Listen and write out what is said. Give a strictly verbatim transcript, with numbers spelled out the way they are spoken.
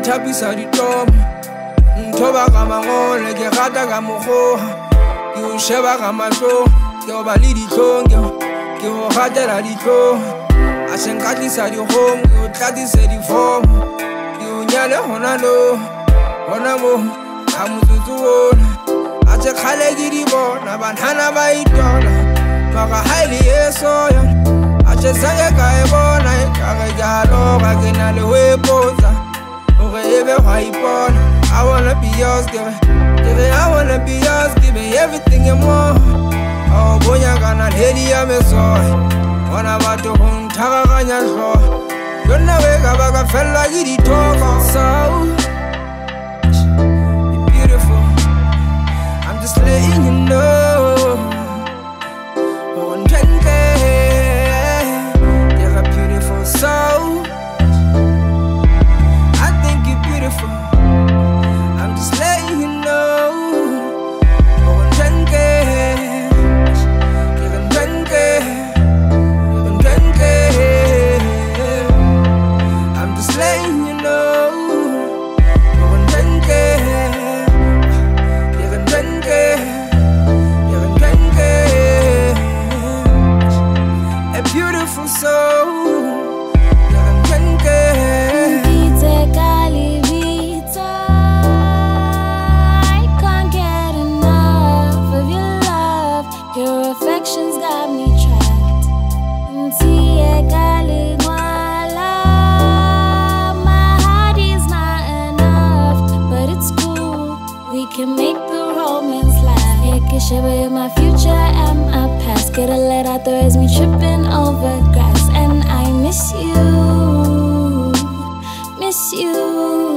nthabisa ditomo nthoba ka mangole ke rata ka mokgoha ke o sheba ka mahlo ke o ba le ditlhong ke o gatela ditlhong a se nkatlisa dikgong ke o tlatise difomo ke o nyale gona lo gona mo ga motsotso ona a se kgale ke di bona banana ba itola maka ha e le yeso yona a se sake ka e bona e kare ke a loga ke na le ho epotsa gore ebe gwa ipona I wanna be yours, give it, give it, I wanna be yours, give me everything and more. Oh, boya gana lady ya me so. Wana bato hun taka kanya so. Yona weka baka fella gidi toka. So you're beautiful. I'm just letting you know. Oh, ntende, you're a beautiful soul. I think you're beautiful. Just letting you know. Oh, ntende, you're ntende, you're ntende. I'm just letting you know. Oh, ntende, you're ntende, you're ntende. A beautiful soul. You're ntende. Your affections got me trapped. My heart is not enough, but it's cool. We can make the romance last. Yeah, can share my future and my past. Get a let out there as me tripping over grass, and I miss you, miss you.